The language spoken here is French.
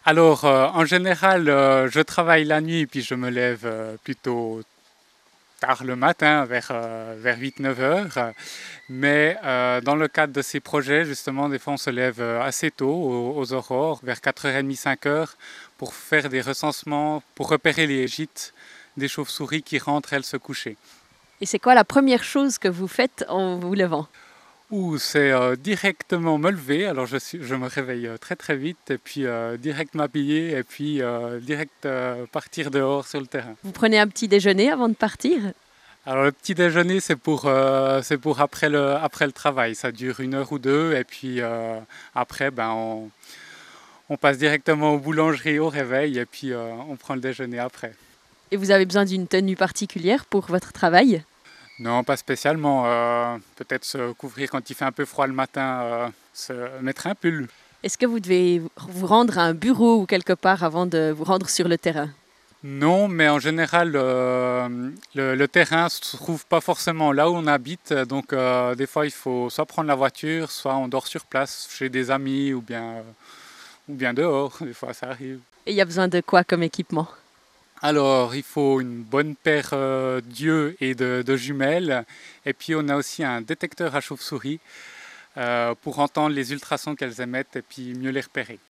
Alors, en général, je travaille la nuit puis je me lève plutôt tard le matin, vers 8-9 heures. Mais dans le cadre de ces projets, justement, des fois on se lève assez tôt, aux aurores, vers 4h30, 5 heures, pour faire des recensements, pour repérer les gîtes des chauves-souris qui rentrent, elles, se coucher. Et c'est quoi la première chose que vous faites en vous levant? Ou c'est directement me lever, alors je me réveille très très vite, et puis direct m'habiller, et puis direct partir dehors sur le terrain. Vous prenez un petit déjeuner avant de partir? Alors le petit déjeuner, c'est pour après le travail, ça dure 1 heure ou 2, et puis après, on passe directement aux boulangeries au réveil, et puis on prend le déjeuner après. Et vous avez besoin d'une tenue particulière pour votre travail? Non, pas spécialement, peut-être se couvrir quand il fait un peu froid le matin, se mettre un pull. Est-ce que vous devez vous rendre à un bureau ou quelque part avant de vous rendre sur le terrain? Non, mais en général, le terrain se trouve pas forcément là où on habite. Donc, des fois, il faut soit prendre la voiture, soit on dort sur place chez des amis ou bien dehors. Des fois, ça arrive. Et il y a besoin de quoi comme équipement? Alors, il faut une bonne paire d'yeux et de jumelles. Et puis, on a aussi un détecteur à chauve-souris pour entendre les ultrasons qu'elles émettent et puis mieux les repérer.